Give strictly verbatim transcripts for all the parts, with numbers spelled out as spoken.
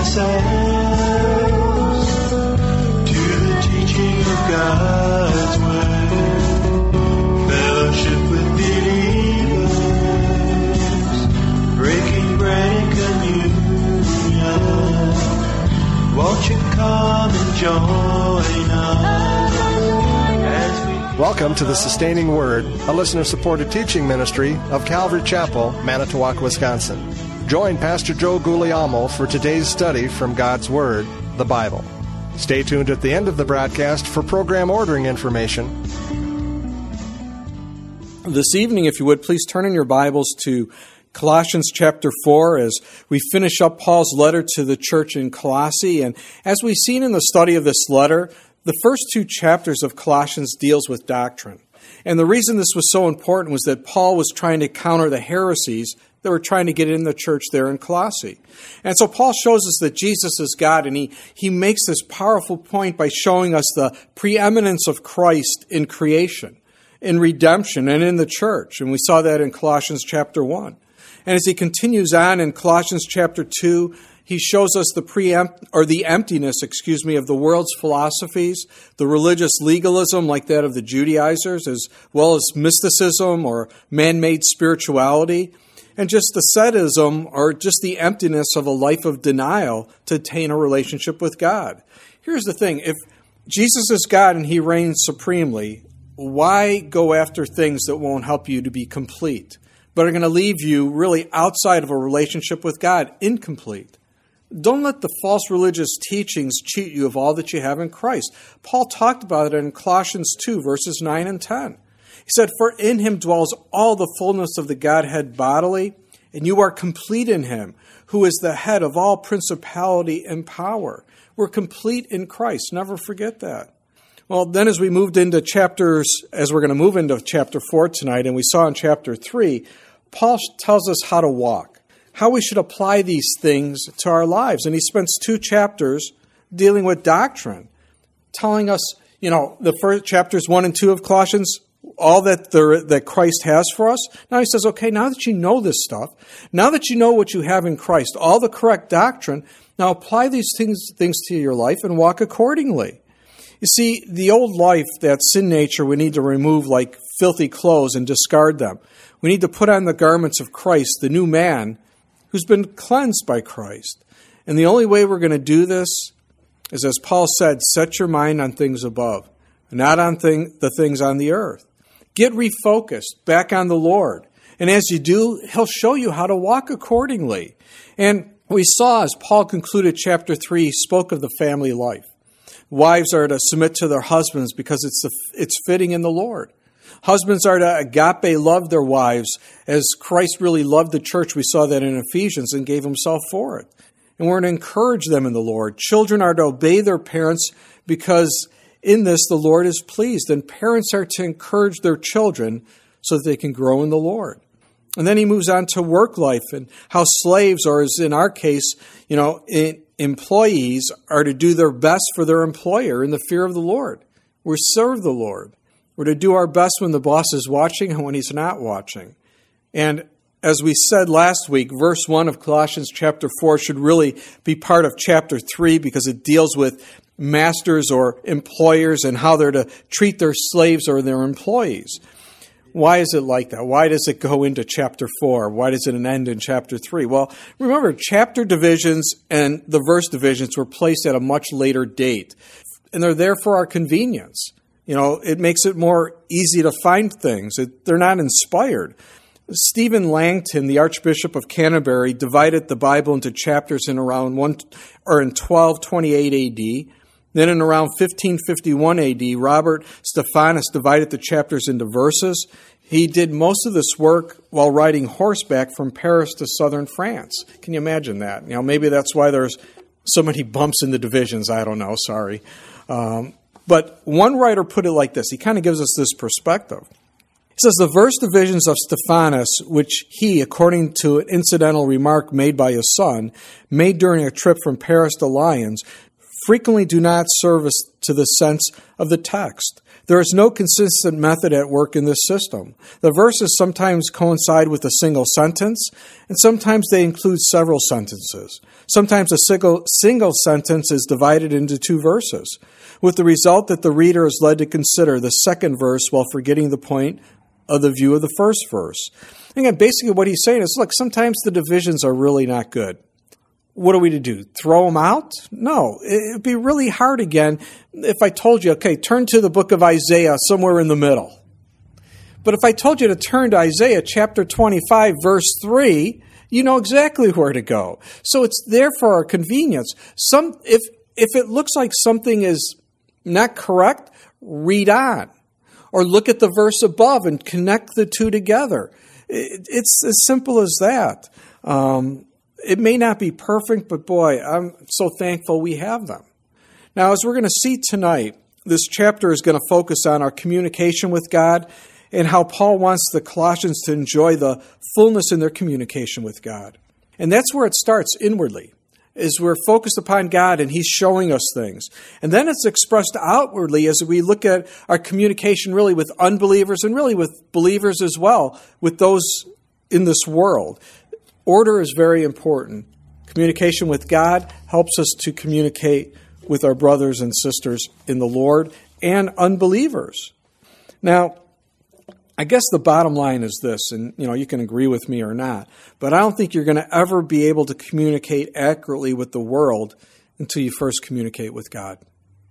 ourselves to the teaching of God's Word, fellowship with believers, breaking bread and communion. Won't you come and join us as we... Welcome to the Sustaining Word, a listener-supported teaching ministry of Calvary Chapel, Manitowoc, Wisconsin. Join Pastor Joe Guglielmo for today's study from God's Word, the Bible. Stay tuned at the end of the broadcast for program ordering information. This evening, if you would, please turn in your Bibles to Colossians chapter four as we finish up Paul's letter to the church in Colossae. And as we've seen in the study of this letter, the first two chapters of Colossians deals with doctrine. And the reason this was so important was that Paul was trying to counter the heresies that were trying to get in the church there in Colossae. And so Paul shows us that Jesus is God, and he, he makes this powerful point by showing us the preeminence of Christ in creation, in redemption, and in the church. And we saw that in Colossians chapter one. And as he continues on in Colossians chapter two, he shows us the preempt or the emptiness, excuse me, of the world's philosophies, the religious legalism like that of the Judaizers, as well as mysticism or man-made spirituality, and just asceticism or just the emptiness of a life of denial to attain a relationship with God. Here's the thing. If Jesus is God and he reigns supremely, why go after things that won't help you to be complete, but are going to leave you really outside of a relationship with God, incomplete? Don't let the false religious teachings cheat you of all that you have in Christ. Paul talked about it in Colossians two, verses nine and ten. He said, "For in him dwells all the fullness of the Godhead bodily, and you are complete in him, who is the head of all principality and power." We're complete in Christ. Never forget that. Well, then as we moved into chapters, as we're going to move into chapter four tonight, and we saw in chapter three, Paul tells us how to walk, how we should apply these things to our lives. And he spends two chapters dealing with doctrine, telling us, you know, the first chapters one and two of Colossians, all that the, that Christ has for us. Now he says, okay, now that you know this stuff, now that you know what you have in Christ, all the correct doctrine, now apply these things, things to your life and walk accordingly. You see, the old life, that sin nature, we need to remove like filthy clothes and discard them. We need to put on the garments of Christ, the new man, who's been cleansed by Christ. And the only way we're going to do this is, as Paul said, set your mind on things above, not on thing, the things on the earth. Get refocused back on the Lord. And as you do, he'll show you how to walk accordingly. And we saw as Paul concluded chapter three, he spoke of the family life. Wives are to submit to their husbands because it's the, it's fitting in the Lord. Husbands are to agape love their wives as Christ really loved the church. We saw that in Ephesians and gave himself for it. And we're to encourage them in the Lord. Children are to obey their parents because in this the Lord is pleased. And parents are to encourage their children so that they can grow in the Lord. And then he moves on to work life and how slaves, or as in our case, you know, in, employees are to do their best for their employer in the fear of the Lord. We serve the Lord. We're to do our best when the boss is watching and when he's not watching. And as we said last week, verse one of Colossians chapter four should really be part of chapter three because it deals with masters or employers and how they're to treat their slaves or their employees. Why is it like that? Why does it go into chapter four? Why does it end in chapter three? Well, remember, chapter divisions and the verse divisions were placed at a much later date. And they're there for our convenience. You know, it makes it more easy to find things. It, they're not inspired. Stephen Langton, the Archbishop of Canterbury, divided the Bible into chapters in around one or in twelve twenty-eight A D. Then in around fifteen fifty-one A D, Robert Stephanus divided the chapters into verses. He did most of this work while riding horseback from Paris to southern France. Can you imagine that? You know, maybe that's why there's so many bumps in the divisions. I don't know. Sorry. Um, but one writer put it like this. He kind of gives us this perspective. He says, the verse divisions of Stephanus, which he, according to an incidental remark made by his son, made during a trip from Paris to Lyons, frequently do not serve us to the sense of the text. There is no consistent method at work in this system. The verses sometimes coincide with a single sentence, and sometimes they include several sentences. Sometimes a single, single sentence is divided into two verses, with the result that the reader is led to consider the second verse while forgetting the point of the view of the first verse. Again, basically what he's saying is, look, sometimes the divisions are really not good. What are we to do? Throw them out? No. It would be really hard again if I told you, okay, turn to the book of Isaiah somewhere in the middle. But if I told you to turn to Isaiah chapter twenty-five, verse three, you know exactly where to go. So it's there for our convenience. Some, if, if it looks like something is not correct, read on. Or look at the verse above and connect the two together. It, it's as simple as that. Um, It may not be perfect, but boy, I'm so thankful we have them. Now, as we're going to see tonight, this chapter is going to focus on our communication with God and how Paul wants the Colossians to enjoy the fullness in their communication with God. And that's where it starts inwardly, is we're focused upon God and He's showing us things. And then it's expressed outwardly as we look at our communication really with unbelievers and really with believers as well, with those in this world. Order is very important. Communication with God helps us to communicate with our brothers and sisters in the Lord and unbelievers. Now, I guess the bottom line is this, and you know, you can agree with me or not, but I don't think you're going to ever be able to communicate accurately with the world until you first communicate with God.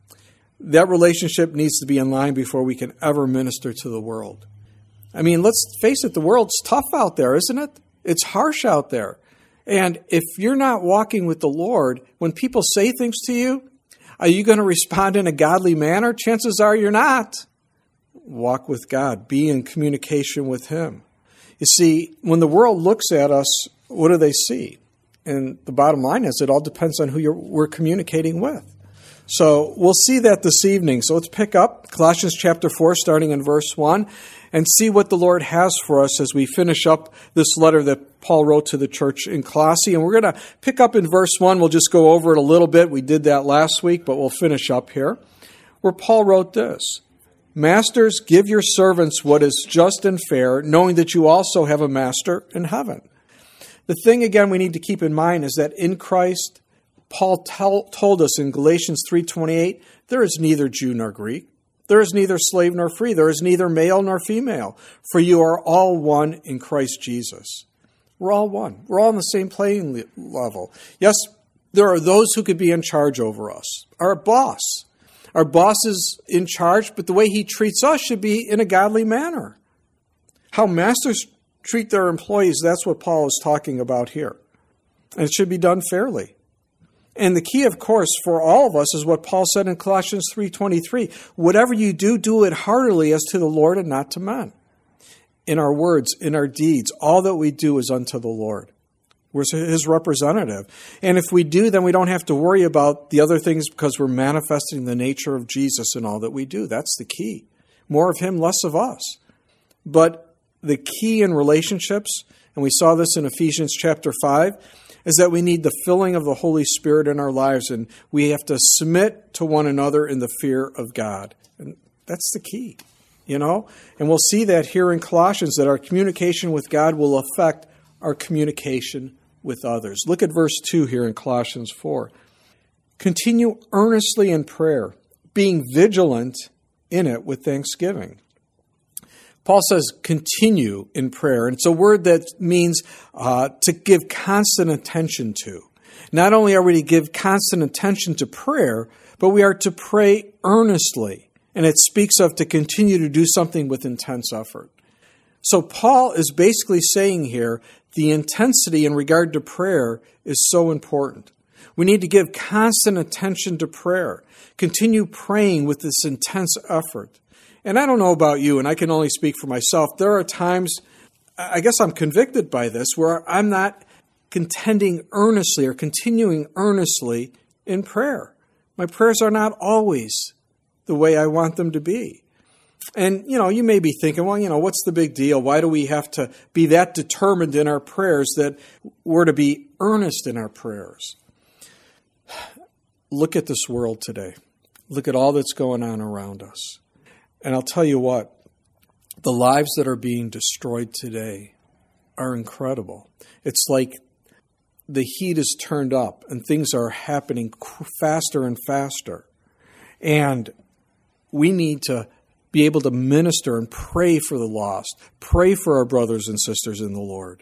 That relationship needs to be in line before we can ever minister to the world. I mean, let's face it, the world's tough out there, isn't it? It's harsh out there. And if you're not walking with the Lord, when people say things to you, are you going to respond in a godly manner? Chances are you're not. Walk with God. Be in communication with Him. You see, when the world looks at us, what do they see? And the bottom line is it all depends on who you're, we're communicating with. So we'll see that this evening. So let's pick up Colossians chapter four, starting in verse one, and see what the Lord has for us as we finish up this letter that Paul wrote to the church in Colossae. And we're going to pick up in verse one. We'll just go over it a little bit. We did that last week, but we'll finish up here, where Paul wrote this: Masters, give your servants what is just and fair, knowing that you also have a master in heaven. The thing, again, we need to keep in mind is that in Christ, Paul tell, told us in Galatians three twenty-eight, there is neither Jew nor Greek. There is neither slave nor free. There is neither male nor female. For you are all one in Christ Jesus. We're all one. We're all on the same playing level. Yes, there are those who could be in charge over us. Our boss. Our boss is in charge, but the way he treats us should be in a godly manner. How masters treat their employees, that's what Paul is talking about here. And it should be done fairly. And the key, of course, for all of us is what Paul said in Colossians three twenty-three. Whatever you do, do it heartily as to the Lord and not to men. In our words, in our deeds, all that we do is unto the Lord. We're His representative. And if we do, then we don't have to worry about the other things because we're manifesting the nature of Jesus in all that we do. That's the key. More of Him, less of us. But the key in relationships, and we saw this in Ephesians chapter five, is that we need the filling of the Holy Spirit in our lives, and we have to submit to one another in the fear of God. And that's the key, you know? And we'll see that here in Colossians, that our communication with God will affect our communication with others. Look at verse two here in Colossians four. Continue earnestly in prayer, being vigilant in it with thanksgiving. Paul says continue in prayer. And it's a word that means uh, to give constant attention to. Not only are we to give constant attention to prayer, but we are to pray earnestly. And it speaks of to continue to do something with intense effort. So Paul is basically saying here, the intensity in regard to prayer is so important. We need to give constant attention to prayer. Continue praying with this intense effort. And I don't know about you, and I can only speak for myself. There are times, I guess I'm convicted by this, where I'm not contending earnestly or continuing earnestly in prayer. My prayers are not always the way I want them to be. And, you know, you may be thinking, well, you know, what's the big deal? Why do we have to be that determined in our prayers that we're to be earnest in our prayers? Look at this world today. Look at all that's going on around us. And I'll tell you what, the lives that are being destroyed today are incredible. It's like the heat is turned up and things are happening faster and faster. And we need to be able to minister and pray for the lost, pray for our brothers and sisters in the Lord.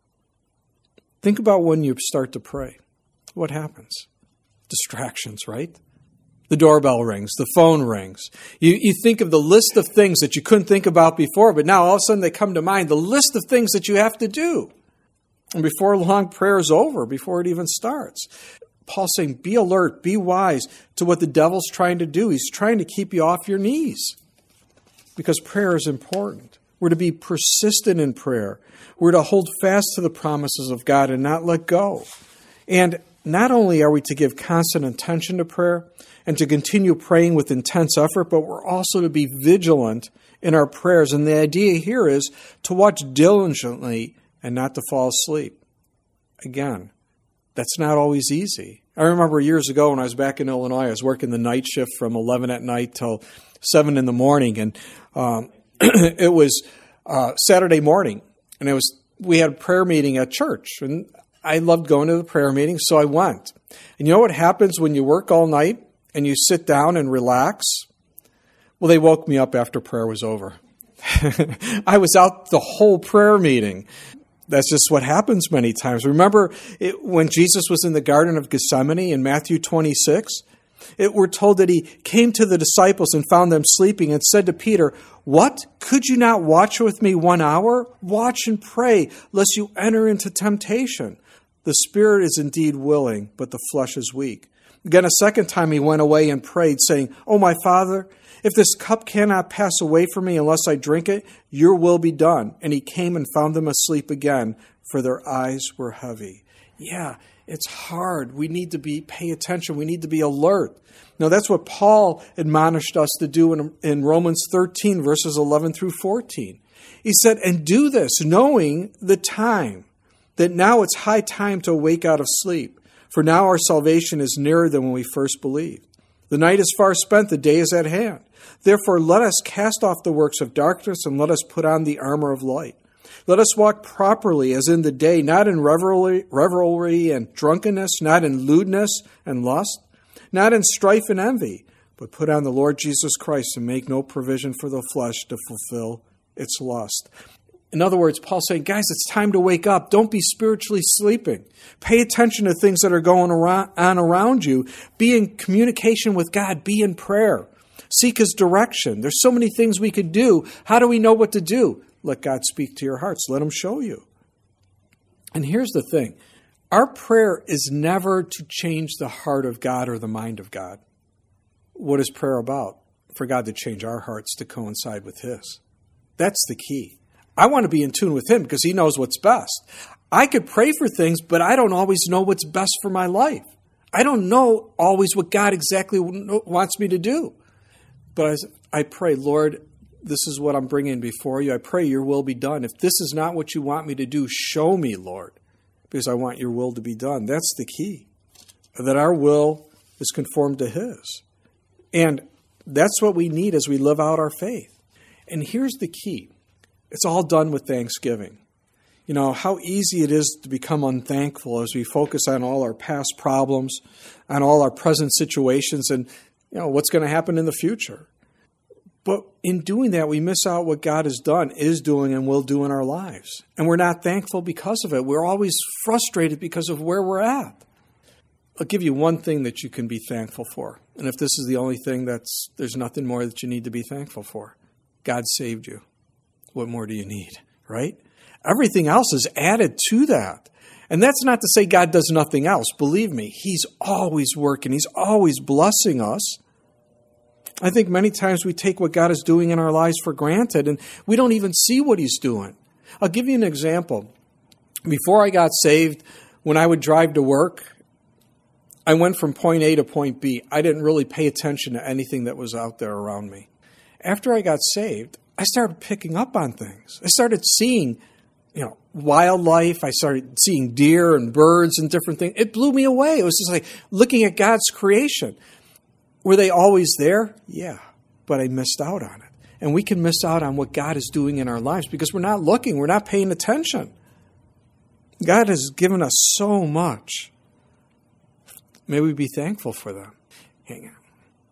Think about when you start to pray. What happens? Distractions, right? The doorbell rings, the phone rings. You, you think of the list of things that you couldn't think about before, but now all of a sudden they come to mind, the list of things that you have to do. And before long, prayer is over, before it even starts. Paul's saying, be alert, be wise to what the devil's trying to do. He's trying to keep you off your knees because prayer is important. We're to be persistent in prayer. We're to hold fast to the promises of God and not let go. And not only are we to give constant attention to prayer and to continue praying with intense effort, but we're also to be vigilant in our prayers. And the idea here is to watch diligently and not to fall asleep. Again, that's not always easy. I remember years ago when I was back in Illinois, I was working the night shift from eleven at night till seven in the morning. And um, it was uh, Saturday morning, and it was we had a prayer meeting at church. And I loved going to the prayer meeting, so I went. And you know what happens when you work all night and you sit down and relax? Well, they woke me up after prayer was over. I was out the whole prayer meeting. That's just what happens many times. Remember it, when Jesus was in the Garden of Gethsemane in Matthew twenty-six? It, we're told that he came to the disciples and found them sleeping and said to Peter, "What? Could you not watch with me one hour? Watch and pray, lest you enter into temptation. The spirit is indeed willing, but the flesh is weak." Again, a second time he went away and prayed, saying, "Oh, my Father, if this cup cannot pass away from me unless I drink it, your will be done." And he came and found them asleep again, for their eyes were heavy. Yeah, it's hard. We need to be pay attention. We need to be alert. Now, that's what Paul admonished us to do in, in Romans thirteen, verses eleven through fourteen. He said, "And do this, knowing the time, that now it's high time to wake out of sleep. For now our salvation is nearer than when we first believed. The night is far spent, the day is at hand. Therefore, let us cast off the works of darkness and let us put on the armor of light. Let us walk properly as in the day, not in revelry, revelry and drunkenness, not in lewdness and lust, not in strife and envy, but put on the Lord Jesus Christ and make no provision for the flesh to fulfill its lust." In other words, Paul's saying, guys, it's time to wake up. Don't be spiritually sleeping. Pay attention to things that are going on around you. Be in communication with God. Be in prayer. Seek His direction. There's so many things we could do. How do we know what to do? Let God speak to your hearts. Let Him show you. And here's the thing. Our prayer is never to change the heart of God or the mind of God. What is prayer about? For God to change our hearts to coincide with His. That's the key. I want to be in tune with Him because He knows what's best. I could pray for things, but I don't always know what's best for my life. I don't know always what God exactly wants me to do. But I pray, Lord, this is what I'm bringing before you. I pray your will be done. If this is not what you want me to do, show me, Lord, because I want your will to be done. That's the key, that our will is conformed to His. And that's what we need as we live out our faith. And here's the key. It's all done with thanksgiving. You know, how easy it is to become unthankful as we focus on all our past problems, on all our present situations, and, you know, what's going to happen in the future. But in doing that, we miss out what God has done, is doing, and will do in our lives. And we're not thankful because of it. We're always frustrated because of where we're at. I'll give you one thing that you can be thankful for. And if this is the only thing, that's there's nothing more that you need to be thankful for. God saved you. What more do you need, right? Everything else is added to that. And that's not to say God does nothing else. Believe me, He's always working. He's always blessing us. I think many times we take what God is doing in our lives for granted, and we don't even see what He's doing. I'll give you an example. Before I got saved, when I would drive to work, I went from point A to point B. I didn't really pay attention to anything that was out there around me. After I got saved, I started picking up on things. I started seeing, you know, wildlife. I started seeing deer and birds and different things. It blew me away. It was just like looking at God's creation. Were they always there? Yeah, but I missed out on it. And we can miss out on what God is doing in our lives because we're not looking, we're not paying attention. God has given us so much. May we be thankful for that. Hang on.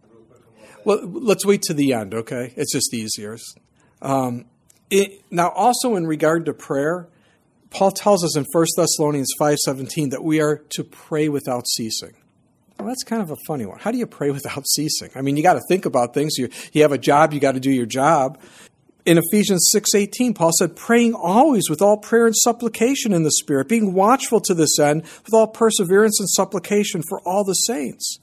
Well, let's wait to the end, okay? It's just easier. Um, it, now, also in regard to prayer, Paul tells us in First Thessalonians five seventeen that we are to pray without ceasing. Well, that's kind of a funny one. How do you pray without ceasing? I mean, you got to think about things. You, you have a job, you got to do your job. In Ephesians six eighteen, Paul said, praying always with all prayer and supplication in the Spirit, being watchful to this end with all perseverance and supplication for all the saints.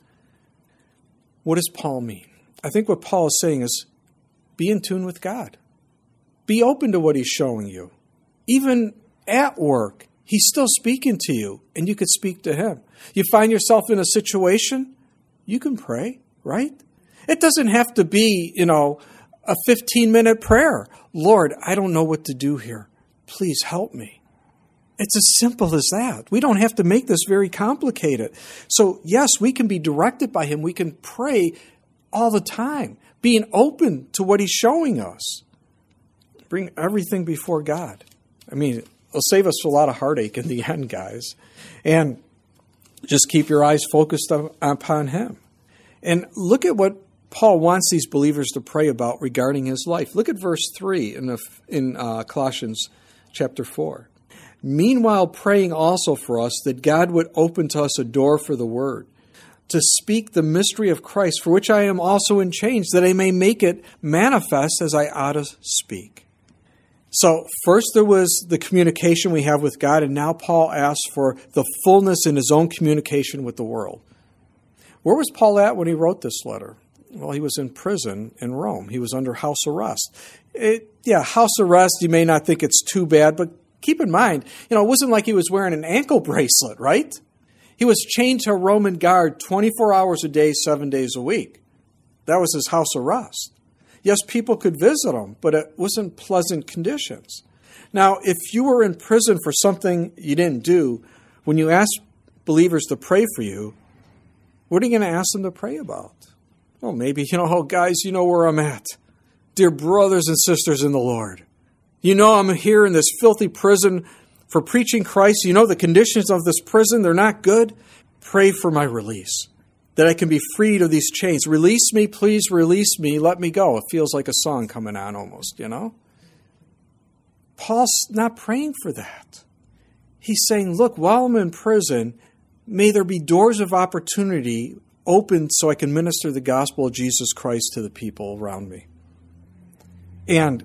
What does Paul mean? I think what Paul is saying is, be in tune with God. Be open to what he's showing you. Even at work, he's still speaking to you, and you could speak to him. You find yourself in a situation, you can pray, right? It doesn't have to be, you know, a fifteen-minute prayer. Lord, I don't know what to do here. Please help me. It's as simple as that. We don't have to make this very complicated. So, yes, we can be directed by him. We can pray all the time, being open to what he's showing us. Bring everything before God. I mean, it'll save us a lot of heartache in the end, guys. And just keep your eyes focused upon him. And look at what Paul wants these believers to pray about regarding his life. Look at verse three in, the, in uh, Colossians chapter four. Meanwhile, praying also for us that God would open to us a door for the word, to speak the mystery of Christ, for which I am also in chains, that I may make it manifest as I ought to speak. So first there was the communication we have with God, and now Paul asks for the fullness in his own communication with the world. Where was Paul at when he wrote this letter? Well, he was in prison in Rome. He was under house arrest. It, yeah, house arrest, you may not think it's too bad, but keep in mind, you know, it wasn't like he was wearing an ankle bracelet, right? He was chained to a Roman guard twenty-four hours a day, seven days a week. That was his house arrest. Yes, people could visit him, but it wasn't pleasant conditions. Now, if you were in prison for something you didn't do, when you ask believers to pray for you, what are you going to ask them to pray about? Well, maybe, you know, oh, guys, you know where I'm at. Dear brothers and sisters in the Lord, you know I'm here in this filthy prison for preaching Christ. You know the conditions of this prison, they're not good. Pray for my release, that I can be freed of these chains. Release me, please release me. Let me go. It feels like a song coming on almost, you know. Paul's not praying for that. He's saying, look, while I'm in prison, may there be doors of opportunity open so I can minister the gospel of Jesus Christ to the people around me. And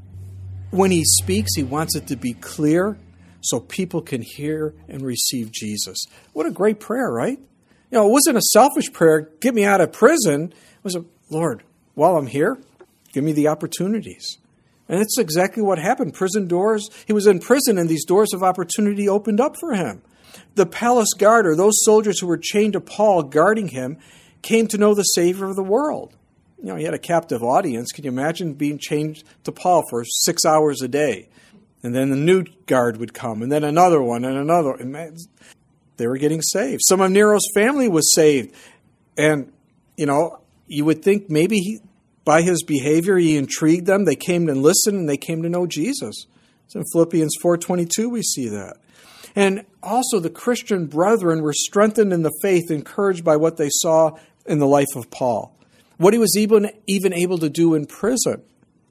when he speaks, he wants it to be clear so people can hear and receive Jesus. What a great prayer, right? You know, it wasn't a selfish prayer, get me out of prison. It was a, Lord, while I'm here, give me the opportunities. And it's exactly what happened. Prison doors, he was in prison and these doors of opportunity opened up for him. The palace guard, or those soldiers who were chained to Paul guarding him, came to know the Savior of the world. You know, he had a captive audience. Can you imagine being chained to Paul for six hours a day? And then the new guard would come, and then another one, and another. And man, they were getting saved. Some of Nero's family was saved. And, you know, you would think maybe he, by his behavior, he intrigued them. They came and listened, and they came to know Jesus. It's in Philippians four twenty-two we see that. And also the Christian brethren were strengthened in the faith, encouraged by what they saw in the life of Paul, what he was even, even able to do in prison.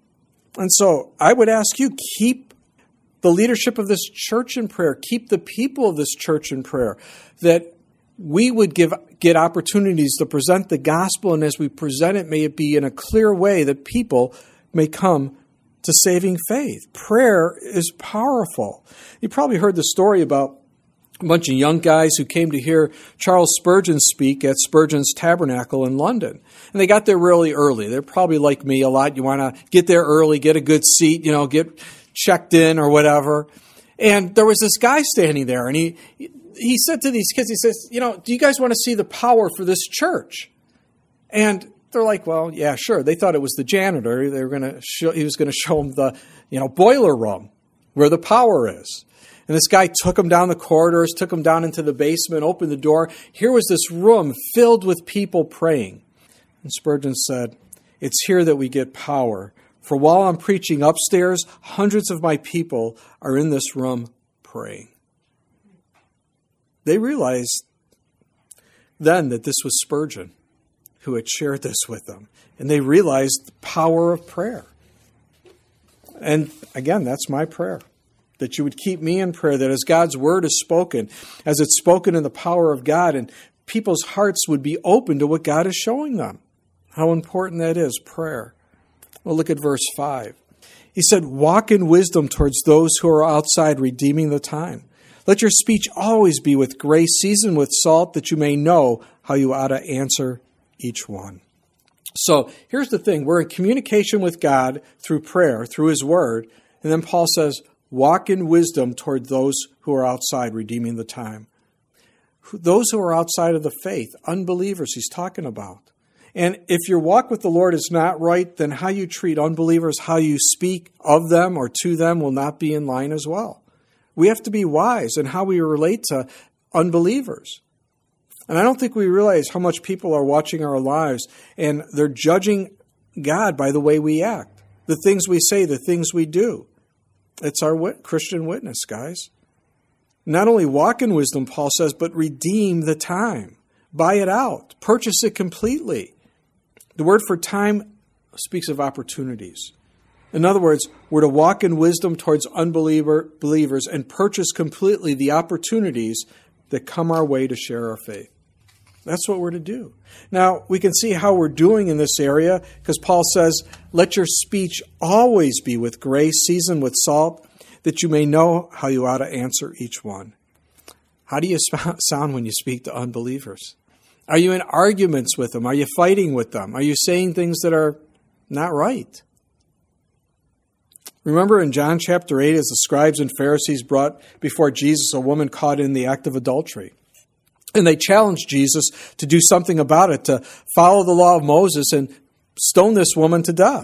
And so I would ask you, keep the leadership of this church in prayer. Keep the people of this church in prayer, that we would give get opportunities to present the gospel, and as we present it, may it be in a clear way that people may come to saving faith. Prayer is powerful. You probably heard the story about a bunch of young guys who came to hear Charles Spurgeon speak at Spurgeon's Tabernacle in London. And they got there really early. They're probably like me a lot. You want to get there early, get a good seat, you know, get checked in or whatever. And there was this guy standing there, and he he said to these kids, he says, you know, do you guys want to see the power for this church? And they're like, well, yeah, sure. They thought it was the janitor. They were going to show, he was going to show them the, you know, boiler room where the power is. And this guy took them down the corridors, took them down into the basement, opened the door. Here was this room filled with people praying. And Spurgeon said, it's here that we get power For while I'm preaching upstairs, hundreds of my people are in this room praying. They realized then that this was Spurgeon who had shared this with them. And they realized the power of prayer. And again, that's my prayer. That you would keep me in prayer, that as God's word is spoken, as it's spoken in the power of God, and people's hearts would be open to what God is showing them. How important that is, prayer. Well, look at verse five. He said, walk in wisdom towards those who are outside, redeeming the time. Let your speech always be with grace, seasoned with salt, that you may know how you ought to answer each one. So here's the thing. We're in communication with God through prayer, through his word. And then Paul says, walk in wisdom toward those who are outside, redeeming the time. Those who are outside of the faith, unbelievers he's talking about. And if your walk with the Lord is not right, then how you treat unbelievers, how you speak of them or to them will not be in line as well. We have to be wise in how we relate to unbelievers. And I don't think we realize how much people are watching our lives and they're judging God by the way we act, the things we say, the things we do. It's our wit- Christian witness, guys. Not only walk in wisdom, Paul says, but redeem the time. Buy it out. Purchase it completely. The word for time speaks of opportunities. In other words, we're to walk in wisdom towards unbeliever believers and purchase completely the opportunities that come our way to share our faith. That's what we're to do. Now, we can see how we're doing in this area because Paul says, let your speech always be with grace, seasoned with salt, that you may know how you ought to answer each one. How do you sound when you speak to unbelievers? Are you in arguments with them? Are you fighting with them? Are you saying things that are not right? Remember in John chapter eight, as the scribes and Pharisees brought before Jesus a woman caught in the act of adultery. And they challenged Jesus to do something about it, to follow the law of Moses and stone this woman to death.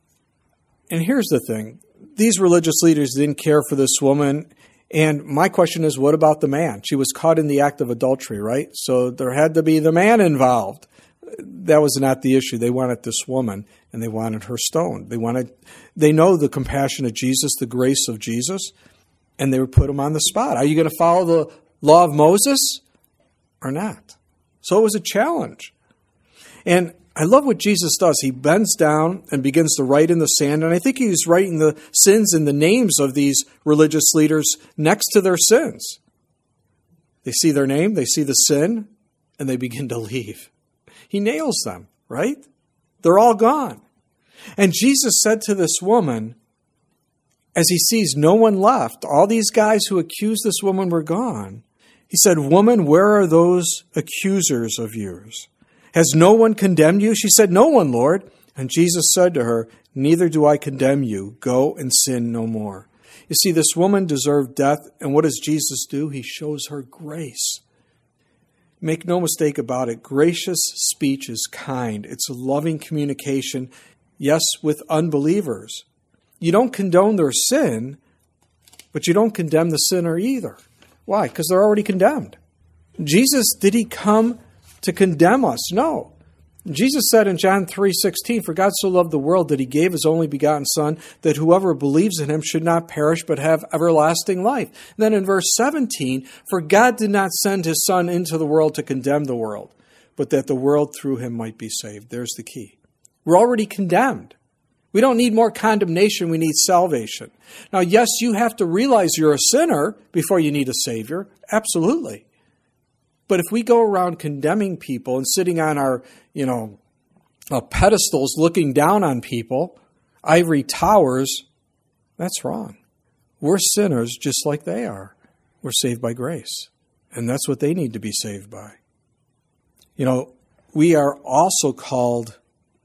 And here's the thing. These religious leaders didn't care for this woman. And my question is, what about the man? She was caught in the act of adultery, right? So there had to be the man involved. That was not the issue. They wanted this woman, and they wanted her stoned. They wanted, they know the compassion of Jesus, the grace of Jesus, and they would put him on the spot. Are you going to follow the law of Moses or not? So it was a challenge. And I love what Jesus does. He bends down and begins to write in the sand. And I think he's writing the sins and the names of these religious leaders next to their sins. They see their name, they see the sin, and they begin to leave. He nails them, right? They're all gone. And Jesus said to this woman, as he sees no one left, all these guys who accused this woman were gone. He said, woman, where are those accusers of yours? Has no one condemned you? She said, no one, Lord. And Jesus said to her, neither do I condemn you. Go and sin no more. You see, this woman deserved death. And what does Jesus do? He shows her grace. Make no mistake about it. Gracious speech is kind. It's a loving communication. Yes, with unbelievers. You don't condone their sin, but you don't condemn the sinner either. Why? Because they're already condemned. Jesus, did he come to condemn us? No. Jesus said in John three sixteen, for God so loved the world that he gave his only begotten Son, that whoever believes in him should not perish but have everlasting life. And then in verse seventeen, for God did not send his Son into the world to condemn the world, but that the world through him might be saved. There's the key. We're already condemned. We don't need more condemnation. We need salvation. Now, yes, you have to realize you're a sinner before you need a Savior. Absolutely. But if we go around condemning people and sitting on our, you know, uh, pedestals looking down on people, ivory towers, that's wrong. We're sinners just like they are. We're saved by grace. And that's what they need to be saved by. You know, we are also called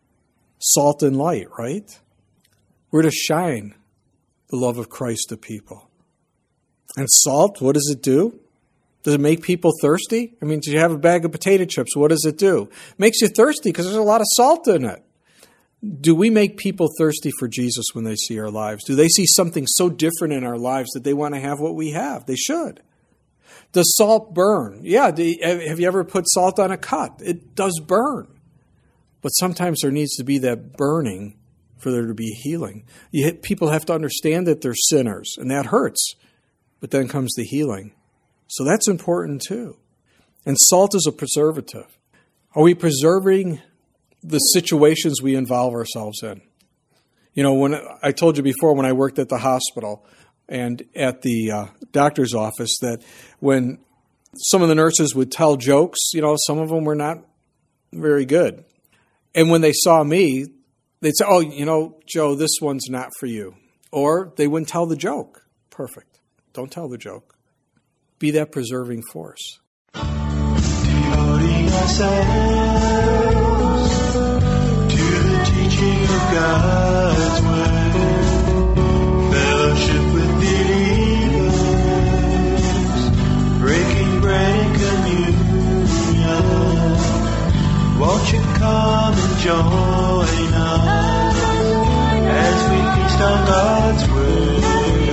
salt and light, right? We're to shine the love of Christ to people. And salt, what does it do? Does it make people thirsty? I mean, do you have a bag of potato chips? What does it do? It makes you thirsty because there's a lot of salt in it. Do we make people thirsty for Jesus when they see our lives? Do they see something so different in our lives that they want to have what we have? They should. Does salt burn? Yeah. Do you, have you ever put salt on a cut? It does burn. But sometimes there needs to be that burning for there to be healing. You hit, people have to understand that they're sinners, and that hurts. But then comes the healing. So that's important too. And salt is a preservative. Are we preserving the situations we involve ourselves in? You know, when I told you before, when I worked at the hospital and at the uh, doctor's office, that when some of the nurses would tell jokes, you know, some of them were not very good. And when they saw me, they'd say, oh, you know, Joe, this one's not for you. Or they wouldn't tell the joke. Perfect. Don't tell the joke. Be that preserving force. Devoting ourselves to the teaching of God's word, fellowship with believers, breaking bread and communion. Won't you come and join us as we feast on God's word?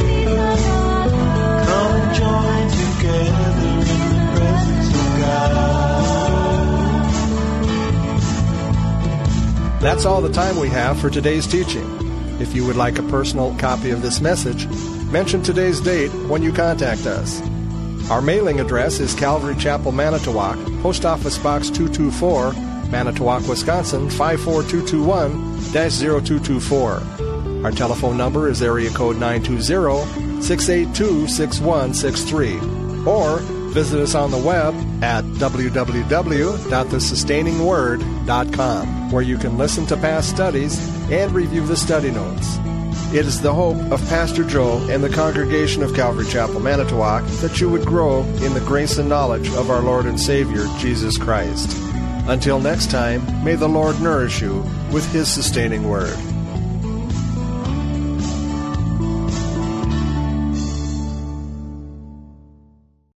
Come and join together in the presence of God. That's all the time we have for today's teaching. If you would like a personal copy of this message, mention today's date when you contact us. Our mailing address is Calvary Chapel, Manitowoc, Post Office Box two two four, Manitowoc, Wisconsin five four two two one dash zero two two four. Our telephone number is area code nine two zero, six eight two, six one six three. Or visit us on the web at w w w dot the sustaining word dot com, where you can listen to past studies and review the study notes. It is the hope of Pastor Joe and the congregation of Calvary Chapel, Manitowoc, that you would grow in the grace and knowledge of our Lord and Savior, Jesus Christ. Until next time, may the Lord nourish you with His sustaining word.